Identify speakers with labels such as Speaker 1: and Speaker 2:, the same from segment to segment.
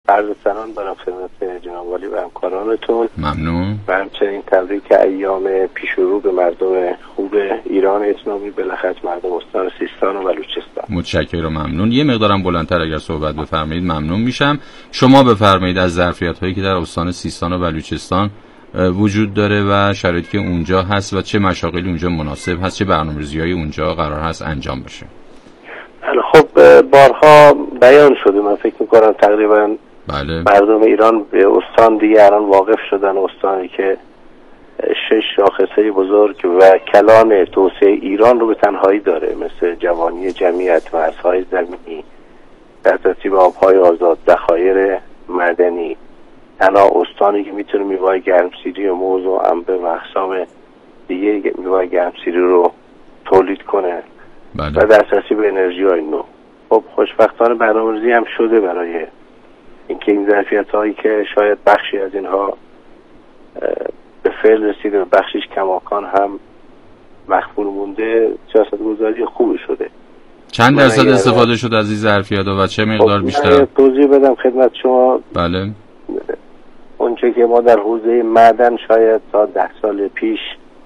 Speaker 1: عرض سلام دارم خدمت جناب والی و همکارانتون.
Speaker 2: ممنون.
Speaker 1: و همچنین تبریک ایام پیش رو به مردم خوب ایران اسلامی، بالاخره مردم استان سیستان و بلوچستان.
Speaker 2: متشکرم، ممنون. یه مقدارم بلندتر اگر صحبت بفرمایید ممنون میشم. شما بفرمایید از ظرفیت‌هایی که در استان سیستان و بلوچستان وجود داره و شرایطی که اونجا هست و چه مشاغلی اونجا مناسب هست، چه برنامه‌ریزی‌هایی اونجا قرار هست انجام بشه.
Speaker 1: خب بارها بیان شده، من فکر می‌کنم تقریبا
Speaker 2: بله.
Speaker 1: مردم ایران به استان دیگه الان واقف شدن، استانی که 6 شاخصه بزرگ و کلان توسعه ایران رو به تنهایی داره، مثل جوانی جمعیت، مرزهای زمینی، دسترسی به آبهای آزاد، ذخایر معدنی، تنها استانی که میتونه میوه‌های گرمسیری و موز و انبه و اقسام دیگه میوه‌های گرمسیری رو تولید کنه.
Speaker 2: بله.
Speaker 1: و دسترسی به انرژی‌های نو. خب خوشبختانه برنامه‌ریزی هم شده برای اینکه این ظرفیت‌هایی که شاید بخشی از اینها به فعل رسیده و بخشیش کماکان هم مخفول مونده، سیاست‌گذاری خوبی شده.
Speaker 2: چند درصد استفاده شد از این ظرفیت‌ها و چه مقدار بیشتر؟
Speaker 1: توضیح بدم خدمت شما.
Speaker 2: بله.
Speaker 1: اونچه که ما در حوزه معدن شاید تا 10 سال پیش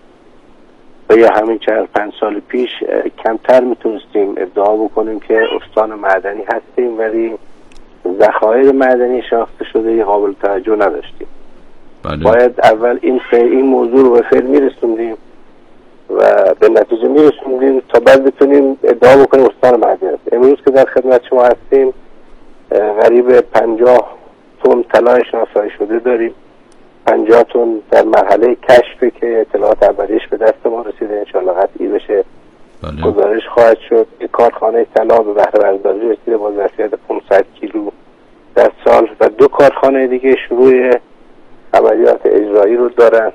Speaker 1: و یا همین 4-5 سال پیش کمتر میتونستیم ادعا بکنیم که استان معدنی هستیم، ولی ذخایر معدنی شناخته شده قابل توجه نداشتیم.
Speaker 2: بله.
Speaker 1: باید اول این موضوع رو به فعل میرسوندیم و به نتیجه میرسوندیم تا بعد بتونیم ادعا بکنیم استان معدنی هستیم. امروز که در خدمت شما هستیم قریب 50 تن طلای شناسایی شده داریم، 50 تن در مرحله کشفه که اطلاعات اولیش به دست ما رسیده، انشاءالله قطعی بشه.
Speaker 2: بله.
Speaker 1: گزارش خواهد شد. یک کارخانه طلا به بهره برداری رسیده با ظرفیت 500 کیلو در سال و 2 کارخانه دیگه شروع عملیات اجرایی رو دارن.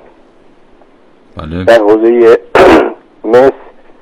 Speaker 2: بله.
Speaker 1: در حوزه مس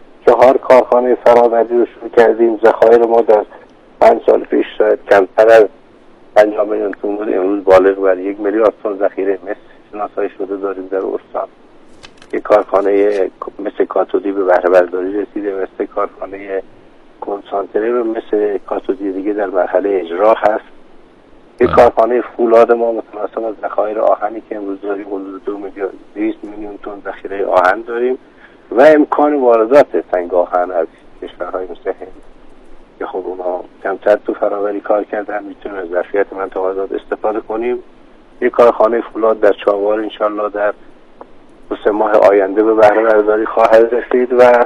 Speaker 1: 4 کارخانه فرآوردی رو شروع کردیم. ذخایر ما در 5 سال پیش شاید کمتر از 50 میلیون تن بود، امروز بالغ بر 1 میلیارد تن ذخیره مس شناسایی شده داریم در استان. یک کارخانه مثل کاتودی به بهره برداری رسیده، مثل کارخانه کنسانتره و مثل کاتودی دیگه در مرحله اجرا هست. یک کارخانه فولاد ما متناسب از ذخایر آهنی که امروز داریم حدود 2 میلیون تن ذخیره آهن داریم و امکان واردات سنگ آهن از کشورهای مثل هند که خب اونا کمتر تو فراوری کار کردن، میتونیم از ظرفیت منطقه آزاد استفاده کنیم. یک کارخانه فولاد در چاوار انشالله در 2-3 ماه آینده به بهره برداری خواهد رسید و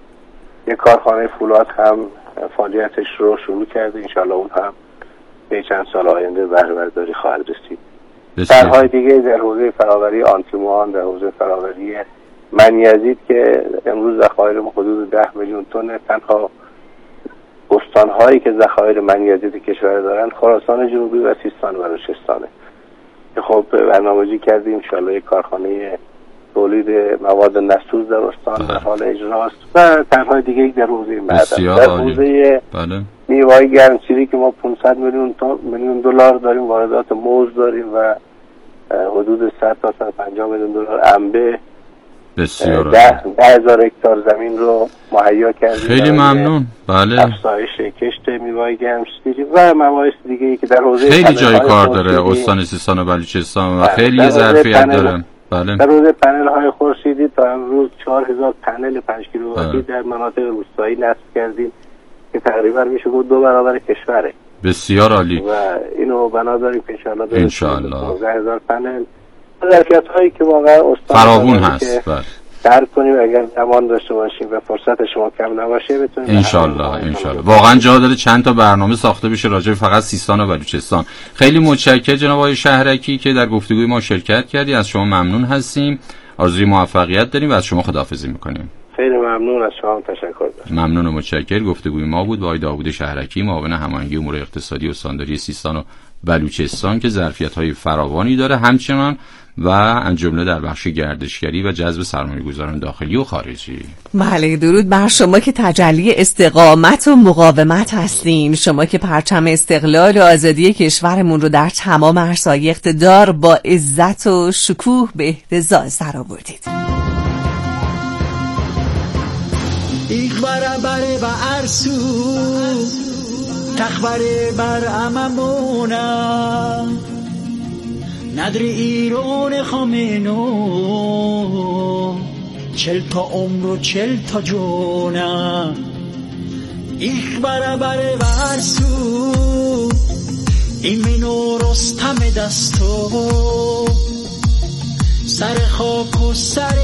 Speaker 1: یک کارخانه فولاد هم فعالیتش رو شروع کرده، انشالله اون هم به چند سال آینده بهره برداری خواهد رسید. طرح‌های دیگه در حوزه فراوری آنتیموان، در حوزه فراوری منیزید که امروز ذخایر حدود 10 میلیون تن، تنها استان‌هایی که ذخایر منیزید کشور دارن خراسان جنوبی و سیستان و بلوچستانه. خب برنامه‌ریزی کردیم انشالله یک کارخانه تولید مواد نسوز در استان در حال اجراست و طرح‌های دیگه در حوزه معدن. در حوزه میوه‌های گرمسیری که ما 500 میلیون دلار داریم واردات موز داریم و حدود 100 تا 150 میلیون دلار انبه،
Speaker 2: بسیار
Speaker 1: 10,000 هکتار زمین رو مهیا کردیم.
Speaker 2: خیلی ممنون. بله.
Speaker 1: افزایش کشت میوه‌های گرمسیری و موارد دیگه‌ای که در حوزه
Speaker 2: خیلی جای کار داره استان سیستان و بلوچستان و خیلی ظرفیت داره. بله.
Speaker 1: در حوزه پنل های خورشیدی تا امروز 4000 پنل 5 کیلوواتی در مناطق روستایی نصب کردیم که تقریبا میشه گفت 2 برابر کشوره.
Speaker 2: بسیار عالی.
Speaker 1: و اینو بنا داریم که
Speaker 2: انشالله
Speaker 1: 12000 پنل ظرفیت هایی که واقعا استان
Speaker 2: فراوون هست. بله.
Speaker 1: درک کنیم اگر زمان داشته باشیم و فرصت شما کم نباشه بتونیم
Speaker 2: انشالله واقعا جا داره چند تا برنامه ساخته بشه راجع به فقط سیستان و بلوچستان. خیلی متشکرم جناب آقای شهرکی که در گفتگوی ما شرکت کردی. از شما ممنون هستیم، آرزوی موفقیت داریم و از شما خداحافظی میکنیم.
Speaker 1: خیلی ممنون، از شما تشکر دارم.
Speaker 2: ممنون و متشکرم. گفتگوی ما بود با آقای داوود شهرکی، معاون هماهنگی امور اقتصادی استانداری سیستان و بلوچستان که ظرفیت‌های فراوانی داره، همچنان و از جمله در بخش گردشگری و جذب سرمایه‌گذاران داخلی و خارجی.
Speaker 3: بله، درود بر شما که تجلی استقامت و مقاومت هستین، شما که پرچم استقلال و آزادی کشورمون رو در تمام عرصه‌های اقتدار با عزت و شکوه به اهتزاز سر آوردید.
Speaker 4: ایک برابر و ارسو تخبره بر اممونم ندر ایران خامنو 40 تا عمر و 40 تا جونم ایخ برابر ورسو این منو رستم دستو سر خاک و سر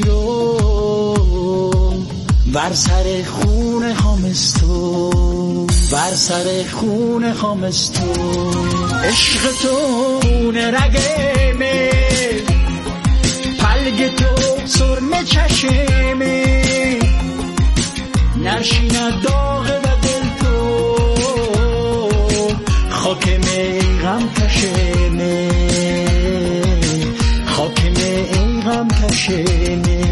Speaker 4: ایران بر سر خون خامستو بر سر خون خامستو عشق تو خون رگمه پلگ تو سرمه چشمه نرشیند داغ و دل تو خاکمه غم کشمه خاکمه غم کشمه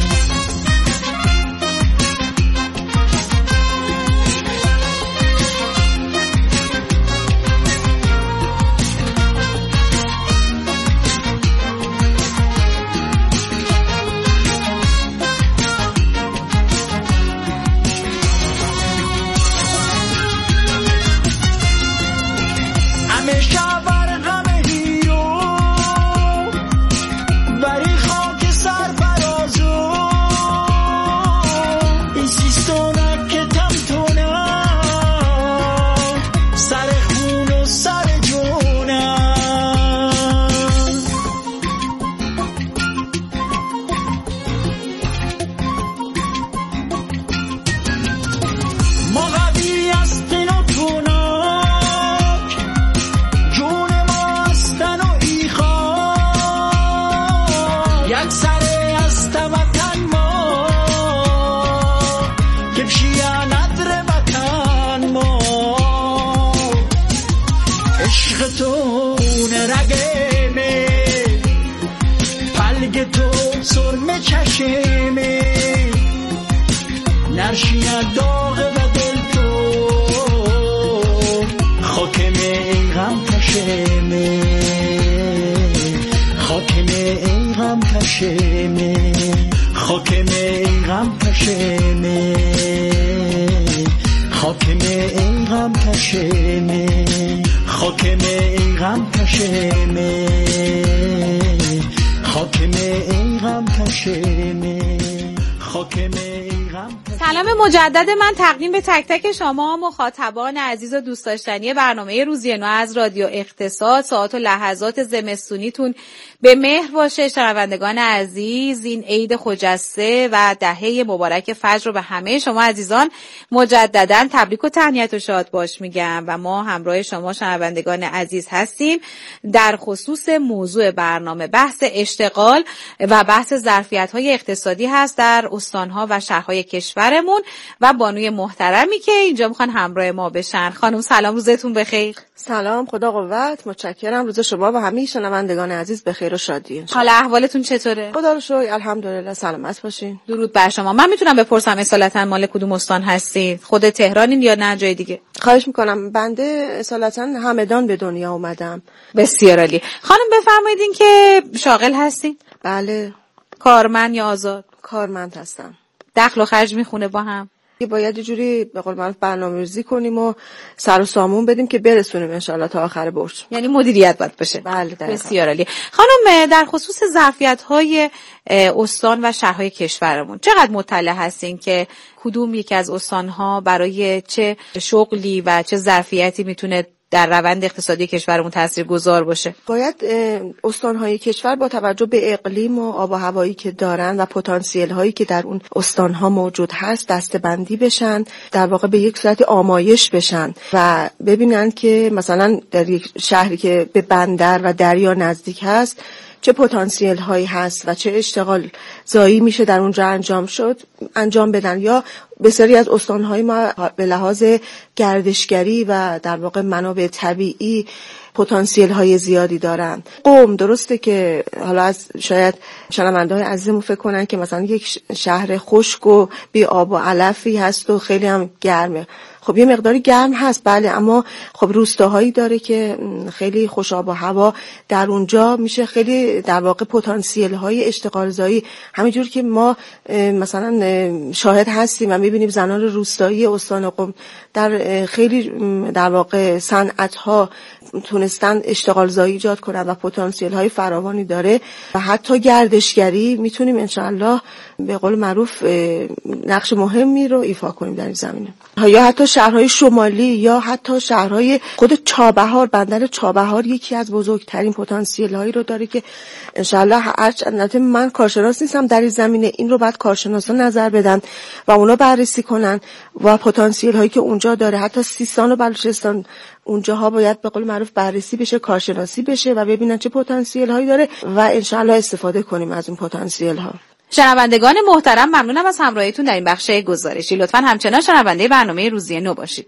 Speaker 4: نرشیند داغ و دل تو خاکمه غم کشمه خاکمه غم کشمه خاکمه غم کشمه خاکمه غم کشمه خاکمه غم کشمه خاکمه غم کشمه خاکمه.
Speaker 5: سلام مجدد من تقدیم به تک تک شما مخاطبان عزیز و دوست داشتنی برنامه روزی نو از رادیو اقتصاد. ساعات و لحظات زمستونیتون به مهر باشه. شنوندگان عزیز، این عید خجسته و دهه مبارک فجر رو به همه شما عزیزان مجددا تبریک و تهنیت و شاد باش میگم و ما همراه شما شنوندگان عزیز هستیم در خصوص موضوع برنامه. بحث اشتغال و بحث ظرفیت‌های اقتصادی هست در استان‌ها و شهرهای کشورمون و بانوی محترمی که اینجا میخوان همراه ما بشن. خانم سلام، روزتون بخیر.
Speaker 6: سلام، خدا قوت، متشکرم. روز شما و همه شنوندگان عزیز بخیر و شادی.
Speaker 5: حال احوالتون چطوره؟
Speaker 6: خدا رو شکر، الحمدلله، سلامت باشین.
Speaker 5: درود بر شما. من میتونم بپرسم اصالتا مال کدوم استان هستید؟ خود تهرانین یا نه جای دیگه؟
Speaker 6: خواهش میکنم. بنده اصالتا همدان به دنیا اومدم.
Speaker 5: بسیار عالی. خانم بفرمایید این که شاغل هستین؟
Speaker 6: بله.
Speaker 5: کارمند یا آزاد؟
Speaker 6: کارمند هستم.
Speaker 5: دخل و خرج میخونه با هم؟
Speaker 6: باید یه جوری به قول معروف برنامه‌ریزی کنیم و سر و سامون بدیم که برسونیم ان شاءالله تا آخر برج.
Speaker 5: یعنی مدیریت باید باشه.
Speaker 6: بله دقیقاً.
Speaker 5: بسیار عالی. خانم در خصوص ظرفیت‌های استان و شهرهای کشورمون چقدر مطلع هستین که کدوم یکی از استان‌ها برای چه شغلی و چه ظرفیتی میتونه در روند اقتصادی کشورمون تاثیرگذار باشه؟
Speaker 6: باید استان‌های کشور با توجه به اقلیم و آب و هوایی که دارن و پتانسیل‌هایی که در اون استان‌ها موجود هست دسته‌بندی بشن، در واقع به یک صورت آمایش بشن و ببینن که مثلا در یک شهری که به بندر و دریا نزدیک هست چه پتانسیل هایی هست و چه اشتغال زایی میشه در اونجا انجام بدن. یا بسیاری از استانهای ما به لحاظ گردشگری و در واقع منابع طبیعی پتانسیل های زیادی دارن. قم درسته که حالا از شاید شنونده‌های عزیزمون فکر کنن که مثلا یک شهر خشک و بی آب و علفی هست و خیلی هم گرمه. خب یه مقداری گرم هست بله، اما خب روستاهایی داره که خیلی خوش آب و هوا، در اونجا میشه خیلی در واقع پتانسیل های اشتغال زایی، همینجور که ما مثلا شاهد هستیم و میبینیم زنان روستایی استان قم در خیلی در واقع صنعت ها تونستن اشتغال زایی ایجاد کنن و پتانسیل های فراوانی داره و حتی گردشگری میتونیم انشاءالله به قول معروف نقش مهمی رو ایفا کنیم در این زمینه. یا حتی شهرهای شمالی یا حتی شهرهای خود چابهار، بندر چابهار یکی از بزرگترین پتانسیل هایی رو داره که انشاءالله البته من کارشناس نیستم در این زمینه، این رو بعد کارشناسا نظر بدن و اونا بررسی کنن و پتانسیل هایی که اونجا داره، حتی سیستان و بلوچستان اونجاها باید به قول معروف بررسی بشه، کارشناسی بشه و ببینن چه پتانسیل هایی داره و انشاءالله استفاده کنیم از اون پتانسیل ها.
Speaker 5: شنوندگان محترم، ممنونم از همراهیتون در این بخش گزارشی. لطفاً همچنان شنونده برنامه روزی نو باشید.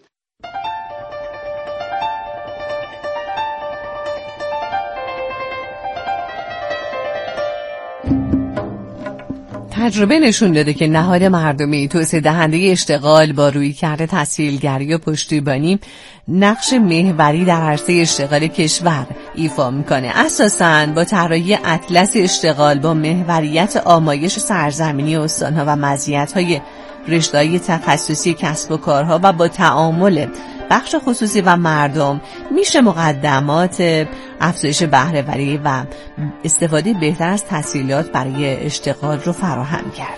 Speaker 3: تجربه نشون داده که نهاد مردمی توسعه دهنده اشتغال با رویکرد تسهیلگری و پشتیبانی نقش محوری در عرصه اشتغال کشور ایفا میکنه. اساساً با طراحی اطلس اشتغال با محوریت آمایش سرزمینی استانها و مزیت‌های رشته‌های تخصصی کسب و کارها و با تعامل بخش خصوصی و مردم میشه مقدمات افزایش بهره‌وری و استفاده بهتر از تسهیلات برای اشتغال رو فراهم کرد.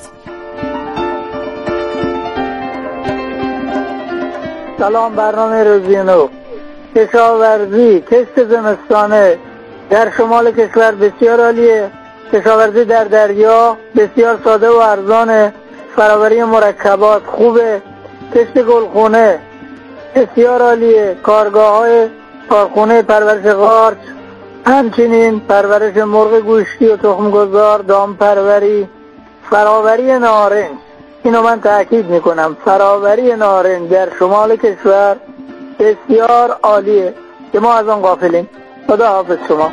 Speaker 7: سلام، برنامه روزی نو. کشاورزی کشت زمستانه در شمال کشور بسیار عالیه. کشاورزی در دریا بسیار ساده و ارزانه. فراوری مرکبات خوبه. کشت گلخونه بسیار عالیه. کارگاه‌های کارخونه پرورش قارچ، همچنین پرورش مرغ گوشتی و تخمگذار، دام پروری، فراوری نارنج. اینو من تأکید میکنم، فراوری نارنج در شمال کشور بسیار عالیه که ما از آن غافلیم. خدا حافظ شما.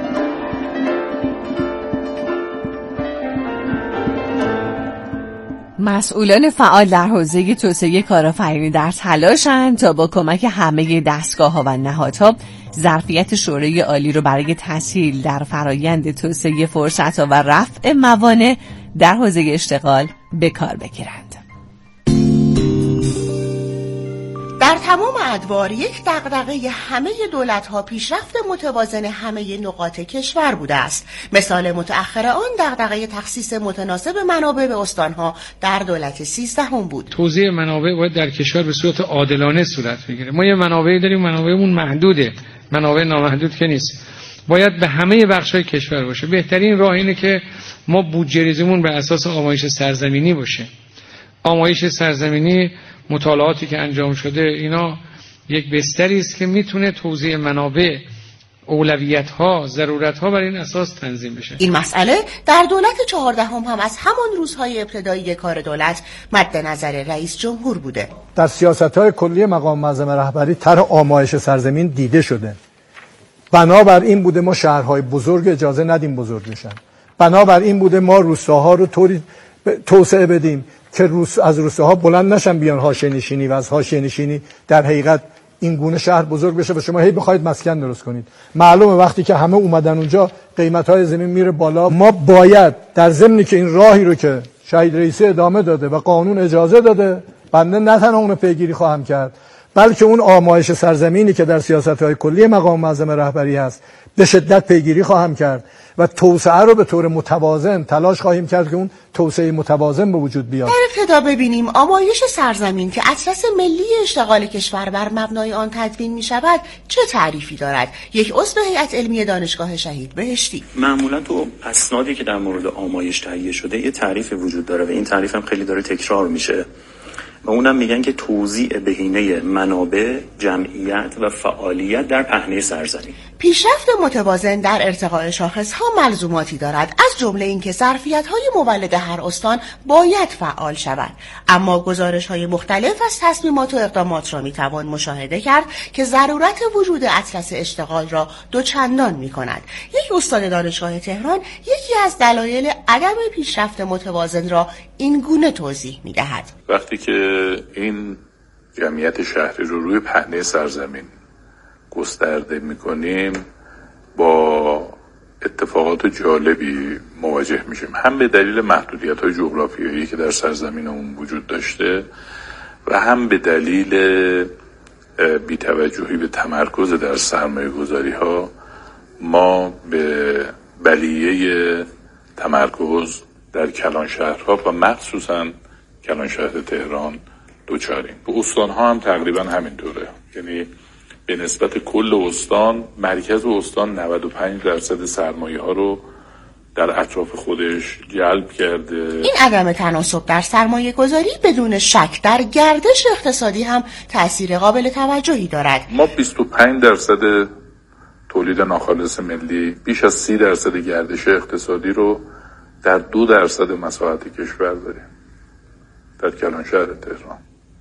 Speaker 3: مسئولان فعال در حوزه توسعه کارآفرینی در تلاشند تا با کمک همه دستگاه‌ها و نهادها ظرفیت شورای عالی رو برای تسهیل در فرایند توسعه فرصت‌ها و رفع موانع در حوزه اشتغال به کار بگیرند.
Speaker 8: در تمام ادوار یک دغدغه همه دولت‌ها پیشرفت متوازن همه نقاط کشور بوده است. مثال متأخر آن دغدغه تخصیص متناسب منابع به استان‌ها در دولت 13 بود.
Speaker 9: توزیع منابع باید در کشور به صورت عادلانه صورت بگیره. ما یه منابعی داریم، منابعمون محدوده، منابع نامحدود که نیست. باید به همه بخش‌های کشور باشه. بهترین راه اینه که ما بودجه ریزیمون به اساس آمایش سرزمینی باشه. آمایش سرزمینی، مطالعاتی که انجام شده، اینا یک بستری است که میتونه توزیع منابع، اولویت‌ها، ضرورت‌ها بر این اساس تنظیم بشه.
Speaker 8: این مسئله در دولت 14 هم از همان روزهای ابتدایی کار دولت مد نظر رئیس جمهور بوده.
Speaker 10: در سیاست‌های کلی مقام معظم رهبری طرح آمایش سرزمین دیده شده. بنابر این بوده ما شهرهای بزرگ اجازه ندیم بزرگ بشن. بنابر این بوده ما روستاها رو طوری توسعه بدیم که از روستاها بلند نشن بیان حاشیه‌نشینی و از حاشیه‌نشینی در حقیقت این گونه شهر بزرگ بشه و شما هی بخواید مسکن درست کنید. معلومه وقتی که همه اومدن اونجا قیمت‌های زمین میره بالا. ما باید در ضمنی که این راهی رو که شهید رئیسی ادامه داده و قانون اجازه داده، بنده نه تنها اون رو پیگیری خواهم کرد، بلکه اون آمایش سرزمینی که در سیاست‌های کلی مقام معظم رهبری هست به شدت پیگیری خواهم کرد و توسعه رو به طور متوازن تلاش خواهیم کرد که اون توسعه متوازن به وجود بیاد.
Speaker 8: در ابتدا ببینیم آمایش سرزمین که اطلس ملی اشتغال کشور بر مبنای آن تدوین می شود چه تعریفی دارد. یک عضو هیئت علمی دانشگاه شهید بهشتی:
Speaker 11: معمولا تو اسنادی که در مورد آمایش تهیه شده یه تعریف وجود داره و این تعریف هم خیلی داره تکرار میشه و اونم میگن که توزیع بهینه منابع، جمعیت و فعالیت در پهنه سرزمین.
Speaker 8: پیشرفت متوازن در ارتقاء شاخص‌ها ملزوماتی دارد، از جمله اینکه ظرفیت‌های مولد هر استان باید فعال شود. اما گزارش‌های مختلف از تصمیمات و اقدامات را می‌توان مشاهده کرد که ضرورت وجود اطلس اشتغال را دوچندان می‌کند. یک استاد دانشگاه تهران یکی از دلایل عدم پیشرفت متوازن را این گونه توضیح می‌دهد:
Speaker 12: وقتی که این جمعیت شهری رو روی پهنه سرزمین گسترده میکنیم با اتفاقات جالبی مواجه میشیم، هم به دلیل محدودیت‌های جغرافیایی که در سرزمینمون وجود داشته و هم به دلیل بی‌توجهی به تمرکز در سرمایه‌گذاری‌ها ما به بلیه تمرکز در کلانشهرها و مخصوصاً کلانشهر تهران دوچاریم. به استان‌ها هم تقریباً همینطوره، یعنی به نسبت کل استان، مرکز استان 95% سرمایه ها رو در اطراف خودش جلب کرده.
Speaker 8: این عدم تناسب در سرمایه گذاری بدون شک در گردش اقتصادی هم تأثیر قابل توجهی دارد.
Speaker 12: ما 25% تولید ناخالص ملی، بیش از 30% گردش اقتصادی رو در 2% مساحت کشور داریم، در کلانشهر تهران.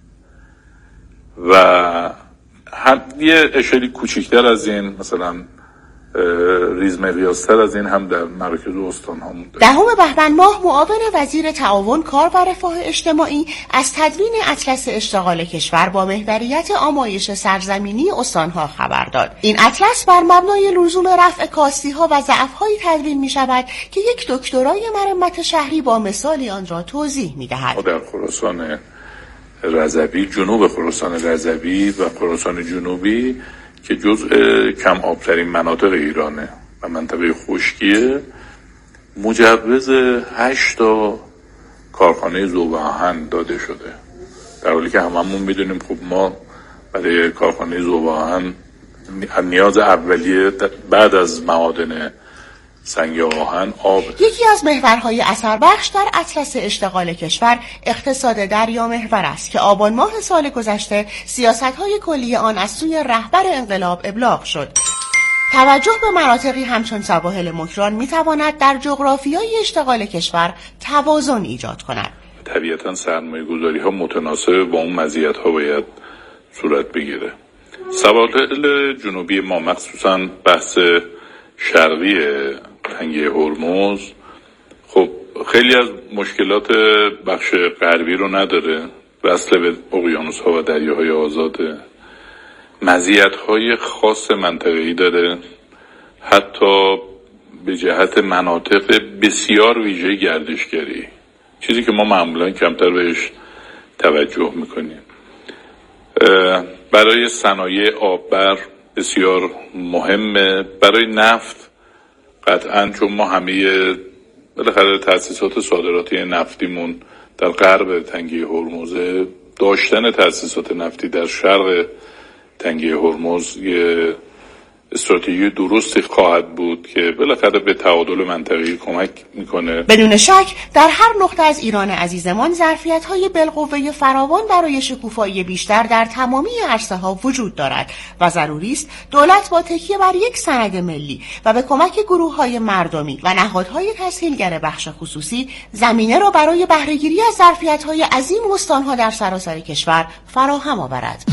Speaker 12: و یه اشلی کوچیکتر از این، مثلا ریزمقیاس‌تر از این هم در مراکز استان ها مونده.
Speaker 8: 10 بهمن ماه معاون وزیر تعاون، کار و رفاه اجتماعی از تدوین اطلس اشتغال کشور با محوریت آمایش سرزمینی استانها خبر داد. این اطلس بر مبنای لزوم رفع کاستی‌ها و ضعف‌هایی تدوین می‌شود که یک دکترای مرمت شهری با مثالی آن را توضیح می‌دهد.
Speaker 12: در خراسان رضوی، جنوب خراسان رضوی و خراسان جنوبی که جزء کم آبترین مناطق ایرانه و منطقه خشکیه، مجوز 8 تا کارخانه ذوب آهن داده شده، در حالی که هممون میدونیم خب ما برای کارخانه ذوب آهن نیاز اولیه بعد از معادن سنگ آهن آب.
Speaker 8: یکی از محورهای اثر بخش در اطلس اشتغال کشور اقتصاد دریا محور است که آبان ماه سال گذشته سیاست‌های کلی آن از سوی رهبر انقلاب ابلاغ شد. توجه به مناطقی همچون سواحل مکران می‌تواند در جغرافیای اشتغال کشور توازن ایجاد کند.
Speaker 12: طبیعتاً سرمایه‌گذاری‌ها متناسب با اون مزیت‌ها باید صورت بگیره. سواحل جنوبی ما، مخصوصاً بحث شرقی تنگه هرمز، خب خیلی از مشکلات بخش غربی رو نداره، وصل به اقیانوس‌ها و دریاهای آزاده، مزیت‌های خاص منطقه‌ای داره، حتی به جهت مناطق بسیار ویژه گردشگری، چیزی که ما معمولاً کمتر بهش توجه میکنیم. برای صنایع آببر بسیار مهمه، برای نفت قطعاً، چون ما همه بالاخره تأسیسات صادراتی نفتیمون در غرب تنگه هرمز، داشتن تأسیسات نفتی در شرق تنگه هرمز یه استراتژی درستی خواهد بود که بالاخره به تعادل منطقه‌ای کمک میکنه.
Speaker 8: بدون شک در هر نقطه از ایران عزیزمان ظرفیت‌های بالقوه فراوان برای شکوفایی بیشتر در تمامی عرصه‌ها وجود دارد و ضروری است دولت با تکیه بر یک سند ملی و به کمک گروه‌های مردمی و نهادهای تسهیلگر بخش خصوصی زمینه را برای بهره‌گیری از ظرفیت‌های عظیم استان‌ها در سراسر کشور فراهم آورد.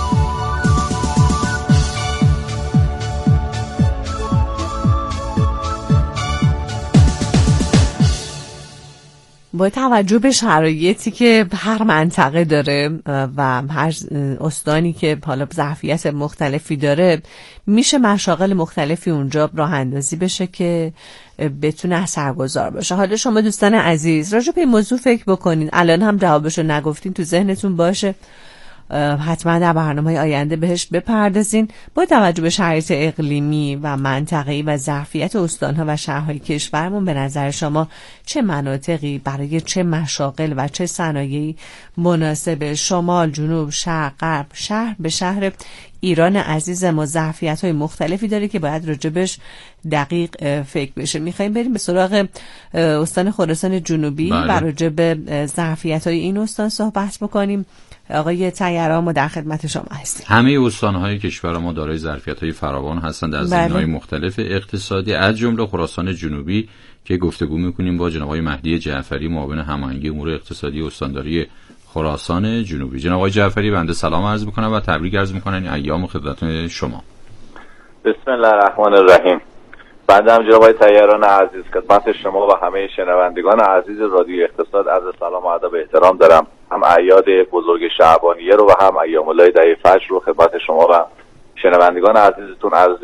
Speaker 3: با توجه به شرایطی که هر منطقه داره و هر استانی که حالا ظرفیت مختلفی داره، میشه مشاغل مختلفی اونجا راه اندازی بشه که بتونه اثرگذار باشه. حالا شما دوستان عزیز راجع به این موضوع فکر بکنین، الان هم جوابشو نگفتین، تو ذهنتون باشه، حتما در برنامه‌های آینده بهش بپردازین. با توجه به شرایط اقلیمی و منطقه‌ای و ظرفیت استان‌ها و شهرهای کشورمون، به نظر شما چه مناطقی برای چه مشاغل و چه صنایعی مناسب؟ شمال، جنوب، شرق، غرب، شهر به شهر ایران عزیز ما ظرفیت‌های مختلفی داره که باید راجبش دقیق فکر بشه. می‌خوایم بریم به سراغ استان خراسان جنوبی و راجع به ظرفیت‌های این استان صحبت بکنیم. آقای طیران، ما در خدمت شما هستیم.
Speaker 2: همه استان‌های کشور ما دارای ظرفیت‌های فراوان هستند در زمینه‌های مختلف اقتصادی، از جمله خراسان جنوبی که گفتگو می‌کنیم با جناب آقای مهدی جعفری، معاون هماهنگی امور اقتصادی استانداری خراسان جنوبی. جناب آقای جعفری، بنده سلام عرض می‌کنم و تبریک عرض می‌کنم این ایام خدمت شما.
Speaker 13: بسم الله الرحمن الرحیم. بنده هم جناب آقای طیران عزیز خدمت شما و همه شنوندگان عزیز رادیو اقتصاد عرض سلام و ادب و احترام دارم. هم اعیاد بزرگ شعبانیه رو و هم ایام الله دعی فجر رو خدمت شما و شنوندگان عزیزتون عرض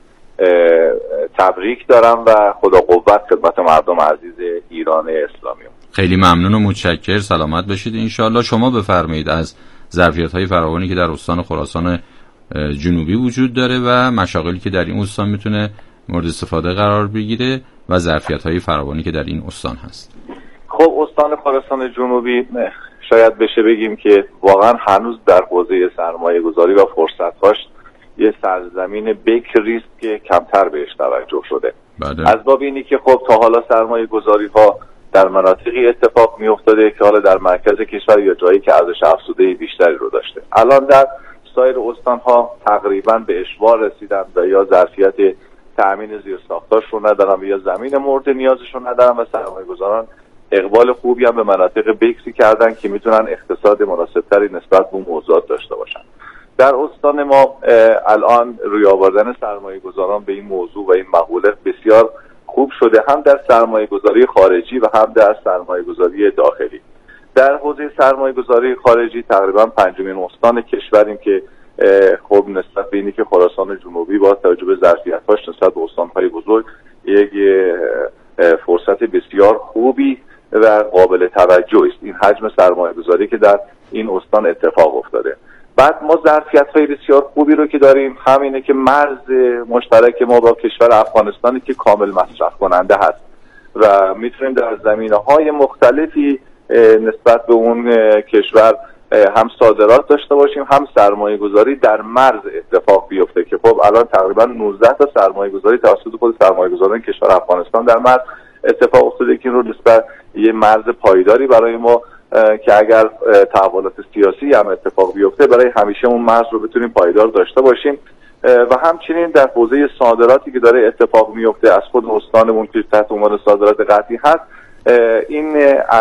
Speaker 13: تبریک دارم و خدا قوت خدمت مردم عزیز ایران اسلامی.
Speaker 2: خیلی ممنون و متشکر، سلامت باشید انشالله. شما بفرمایید از ظرفیت‌های فراوانی که در استان خراسان جنوبی وجود داره و مشاغلی که در این استان میتونه مورد استفاده قرار بگیره و ظرفیت‌های فراوانی که در این استان هست.
Speaker 13: خب استان خراسان جنوبی شاید بشه بگیم که واقعا هنوز در حوزه سرمایه گذاری و فرصت‌هاش یه سرزمین بکری است که کمتر بهش توجه شده. از باب اینی که خب تا حالا سرمایه گذاری ها در مناطقی اتفاق می افتاده که حالا در مرکز کشور یا جایی که ارزش افزوده بیشتری رو داشته. الان در سایر استان ها تقریبا به اشباع رسیدن و یا ظرفیت تأمین زیرساختاش رو ندارن و یا زمین مورد نیازش رو ندارن و سرمایه گذاران اقبال خوبی هم به مناطق بکری کردن که میتونن اقتصاد مناسبتری نسبت به موضوعات داشته باشن. در استان ما الان روی آوردن سرمایه گذاران به این موضوع و این مقوله بسیار خوب شده، هم در سرمایه گذاری خارجی و هم در سرمایه گذاری داخلی. در حوزه سرمایه گذاری خارجی تقریبا پنجمین استان کشوریم که خب نسبت به اینی که خراسان جنوبی با توجه به ظرفیت‌هاش نسبت به استان‌های بزرگ یک فرصت بسیار خوبی و قابل توجه است این حجم سرمایه گذاری که در این استان اتفاق افتاده. بعد ما ظرفیت‌های بسیار خوبی رو که داریم همینه که مرز مشترک ما با کشور افغانستانی که کامل مصرف کننده هست و میتونیم در زمینه‌های مختلفی نسبت به اون کشور هم صادرات داشته باشیم هم سرمایه گذاری در مرز اتفاق بیفته که خب الان تقریبا 19 تا سرمایه گذاری توسط خود سرمایه گذاران کشور افغانستان در مرز اتفاق افتاده که این رو نسبت یه مرز پایداری برای ما که اگر تحولات سیاسی هم اتفاق بیفته برای همیشه اون مرز رو بتونیم پایدار داشته باشیم و همچنین در حوزه صادراتی که داره اتفاق میفته از خود استانمون که تحت عنوان صادرات قطعی هست این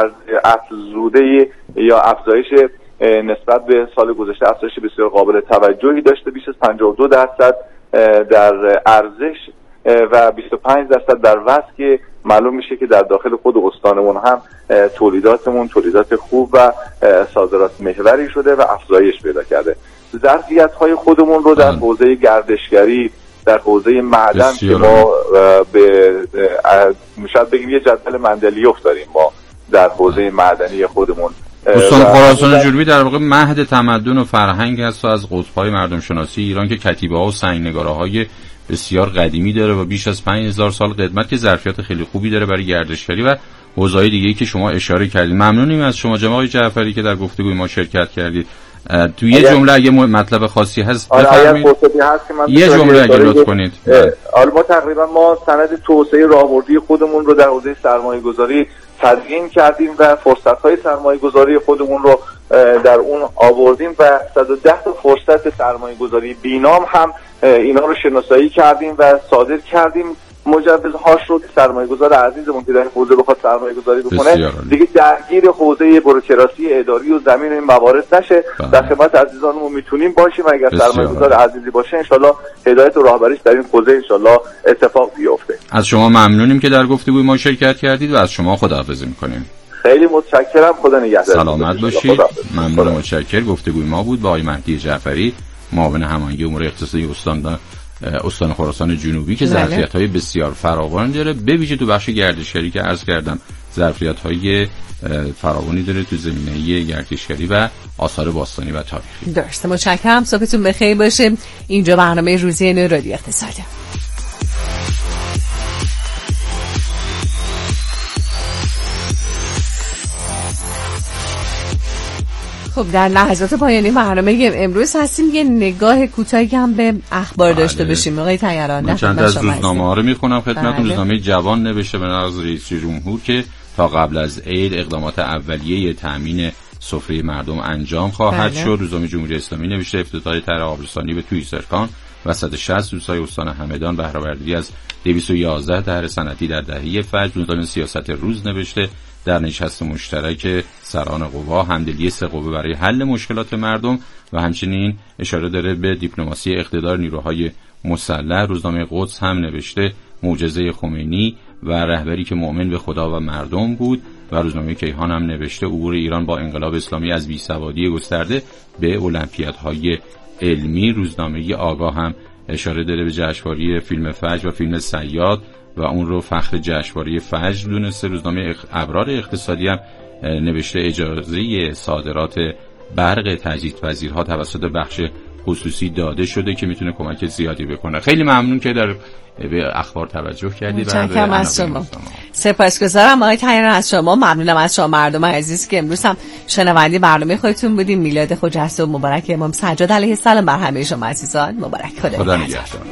Speaker 13: افزوده یا افزایش نسبت به سال گذشته افزایش بسیار قابل توجهی داشته، بیش از 52% در ارزش و 25% در وزن که معلوم میشه که در داخل خود استانمون هم تولیداتمون تولیدات خوب و صادرات محوری شده و افزایش پیدا کرده. ظرفیت‌های خودمون رو در حوزه گردشگری در حوزه معدن که ما به شاید بگیم یه جدول مندلیوف داریم ما در حوزه معدنی خودمون.
Speaker 2: استان خراسان جنوبی در واقع مهد تمدن و فرهنگ هست و از قطب‌های مردم شناسی ایران که کتیبه‌ها و سنگ‌نگاره‌های بسیار قدیمی داره و بیش از 5000 سال قدمت که ظرفیت خیلی خوبی داره برای گردشگری و حوزه‌های دیگه‌ای که شما اشاره کردید. ممنونیم از شما جناب آقای جعفری که در گفتگوی ما شرکت کردید. تو یه جمله اگه مطلب خاصی هست بفرمایید. یه جمله اگه لطف کنید.
Speaker 13: ما تقریبا ما سند توسعه راهبردی خودمون رو در حوزه سرمایه‌گذاری تدوین کردیم و فرصت‌های سرمایه‌گذاری خودمون رو در اون آوردیم و 110 تا فرصت سرمایه‌گذاری بینام هم اینا رو شناسایی کردیم و صادر کردیم. مجوزهاش رو سرمایه‌گذار عزیزمون که در حوزه بخواد سرمایه‌گذاری بکنه دیگه درگیر حوزه بوروکراسی اداری و زمین این موارد نشه. در خدمت عزیزانمون میتونیم باشیم اگر سرمایه‌گذار عزیزی باشه انشالله هدایت و راهبریش در این حوزه انشالله اتفاق بیفته.
Speaker 2: از شما ممنونیم که در گفتگوی ما شرکت کردید و از شما خداحافظی می‌کنیم.
Speaker 13: خیلی متشکرم. خدا نگهدار.
Speaker 2: سلامت باشید. ممنون و متشکر. گفتگوی ما بود با آقای مهدی جعفری معاون هماهنگی امور اقتصادی استان خراسان جنوبی که ظرفیت‌های بسیار فراوان داره، به ویژه تو بخش گردشگری که عرض کردم ظرفیت‌های فراوانی داره تو زمینه گردشگری و آثار باستانی و تاریخی.
Speaker 3: درسته، متشکرم. صبحتون بخیر باشه. اینجا برنامه روزی نو رادیو اقتصادی. خب در لحظات پایانی برنامه امروز هستیم یه نگاه کوتاهی هم به اخبار داشته باشیم. آقای طیران
Speaker 2: من چند از روزنامه‌ها رو میخونم خدمتتون. روزنامه جوان نوشته به نقل رئیس جمهور که تا قبل از عید اقدامات اولیه تامین سفره مردم انجام خواهد شد. روزنامه جمهوری اسلامی نوشته افتتاح طرح آبرسانی به توی سرکان و 160 روستای استان همدان بهره‌برداری از 211 طرح صنعتی در دهه فجر. روزنامه سیاست روز نوشته در نشست مشترک سران قوا همدلی سه قوه برای حل مشکلات مردم و همچنین اشاره داره به دیپلماسی اقتدار نیروهای مسلح. روزنامه قدس هم نوشته معجزه خمینی و رهبری که مؤمن به خدا و مردم بود و روزنامه کیهان هم نوشته عبور ایران با انقلاب اسلامی از بیسوادی گسترده به المپیادهای علمی. روزنامه آگاه هم اشاره داره به جشنواره فیلم فجر و فیلم صیاد و اون رو فخر جشنواره فجر دونسته. روزنامه ابرار اقتصادی هم نوشته اجازه صادرات برق تجدیدپذیرها توسط بخش خصوصی داده شده که میتونه کمک زیادی بکنه. خیلی ممنون که به اخبار توجه کردید.
Speaker 3: متشکرم از شما. سپاسگزارم آقای طاهری از شما. ممنونم از شما مردم عزیز که امروز هم شنونده برنامه خودتون بودیم. میلاد خجسته و مبارک امام سجاد علیه السلام بر همه شما عزیزان. مبارک.
Speaker 2: خدا نگهدار.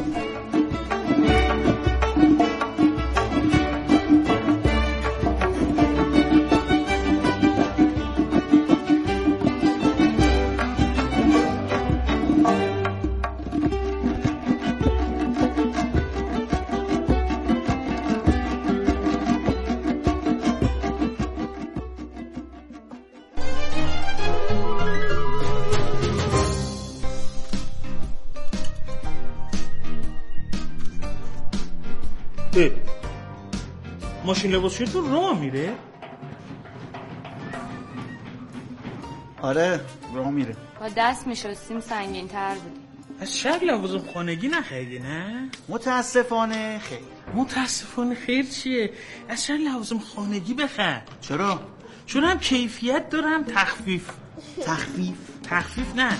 Speaker 14: ماشین لباسشویتون راه میره؟
Speaker 15: آره راه میره.
Speaker 16: با دست میشستیم سنگین تر بودیم.
Speaker 14: از شب لوازم خانگی نخریدی نه؟
Speaker 15: متاسفانه خیر.
Speaker 14: متاسفانه خیر چیه؟ از شب لوازم خانگی بخر.
Speaker 15: چرا؟
Speaker 14: چون هم کیفیت دارم تخفیف نه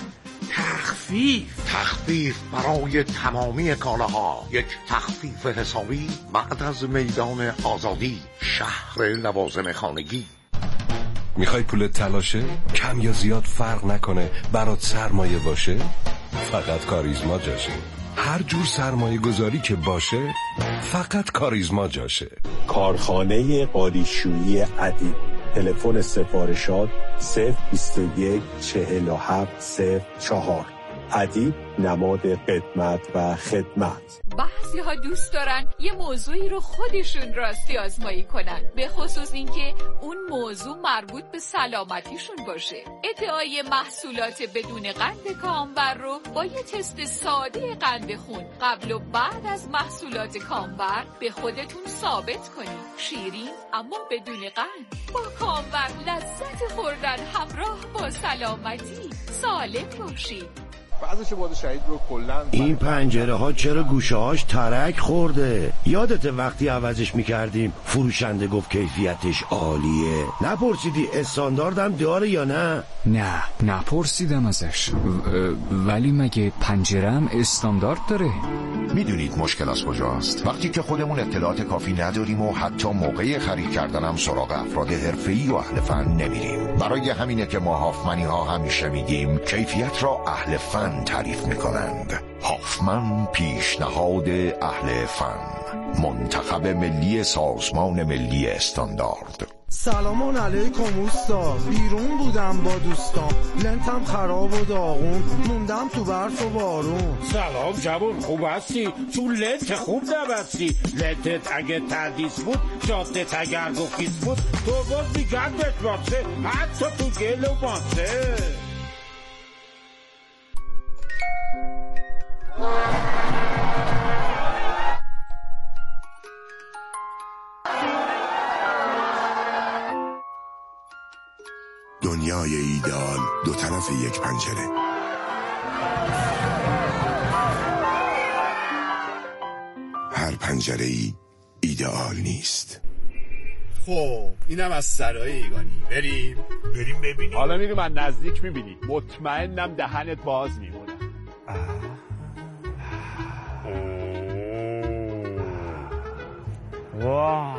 Speaker 17: تخفیف برای تمامی کالاها. یک تخفیف حسابی بعد از میدان آزادی، شهر لوازم خانگی.
Speaker 18: میخوای پولت تلاشه؟ کم یا زیاد فرق نکنه، برات سرمایه باشه؟ فقط کاریزما جاشه. هر جور سرمایه گذاری که باشه فقط کاریزما جاشه.
Speaker 19: کارخانه قالیشویی ادیب. تلفن سفارشات 021 47 04. ادیب نماد قدمت و خدمت.
Speaker 20: بعضی‌ها دوست دارن یه موضوعی رو خودشون راستی آزمایی کنن، به خصوص اینکه اون موضوع مربوط به سلامتیشون باشه. ادعای محصولات بدون قند کامبر رو با یه تست ساده قند خون قبل و بعد از محصولات کامبر به خودتون ثابت کنید. شیرین اما بدون قند. با کامبر لذت خوردن همراه با سلامتی. سالم باشید.
Speaker 21: این پنجره ها چرا گوشه هاش ترک خورده؟ یادت وقتی عوضش میکردیم فروشنده گفت کیفیتش عالیه؟ نپرسیدی استانداردم داره یا نه؟
Speaker 22: نه نپرسیدم ازش. ولی مگه پنجره‌ام استاندارد داره؟
Speaker 17: میدونید مشکل از کجاست؟ وقتی که خودمون اطلاعات کافی نداریم و حتی موقع خرید کردنم سراغ افراد حرفه‌ای و اهل فن نمیریم. برای همینه که ما هافمنی ها همیشه میگیم کیفیت را اهل فن تعریف میکنند. هافمن پیشنهاد اهل فن، منتخب ملی سازمان ملی استاندارد.
Speaker 23: سلامان علیکم اوستا. بیرون بودم با دوستان، لنتم خراب و داغون، موندم تو برف و بارون.
Speaker 24: سلام جوون، خوب هستی؟ تو لنت خوب نبستی. لنتت اگه تردیس بود، جادت اگر گفیس بود، تو باز میگردت باسه، حتی تو گل و باسه.
Speaker 17: دنیای ایدئال دو طرف یک پنجره. هر پنجره ای ایدئال نیست.
Speaker 25: خب اینم از سرای ایگانی. بریم ببینیم.
Speaker 26: حالا میری من نزدیک میبینی. مطمئنم دهنت باز میمونه.
Speaker 25: واه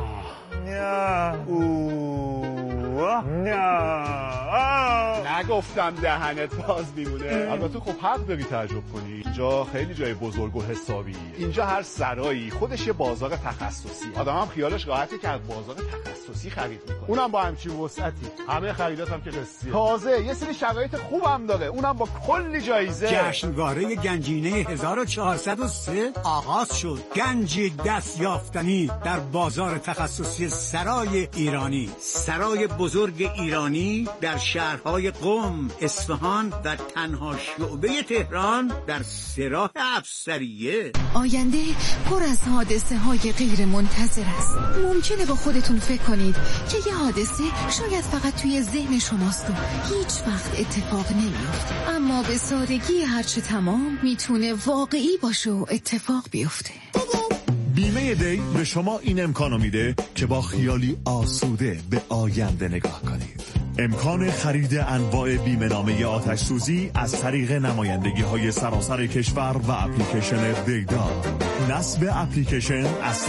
Speaker 26: نگفتم دهنت باز میمونه. البته خب حق داری تعجب کنی، اینجا خیلی جای بزرگ و حسابی. اینجا هر سرایی خودش یه بازار تخصصی. آدم هم خیالش راحته که از بازار تخصصی خرید میکنه، اونم با همچین وسعتی. همه خریدات هم که قسطیه. تازه یه سری شرایط خوبم داره، اونم با کلی جایزه.
Speaker 27: جشنواره گنجینه 1403 آغاز شد. گنج دست یافتنی در بازار تخصصی سرای ایرانی. سرای بزرگ ایرانی در شهرهای قم، اصفهان و تنها شعبه تهران در سراح افسریه.
Speaker 1: آینده پر از حادثه های غیر منتظر است. ممکنه با خودتون فکر کنید که یه حادثه شاید فقط توی ذهن شماست و هیچ وقت اتفاق نمیفته، اما به سادگی هرچه تمام میتونه واقعی باشه و اتفاق بیفته.
Speaker 4: بیمه دی به شما این امکانو میده که با خیالی آسوده به آینده نگاه کنید. امکان خرید انواع بیمه نامه آتش سوزی از طریق نمایندگی های سراسر کشور و اپلیکیشن دیدا. نصب اپلیکیشن از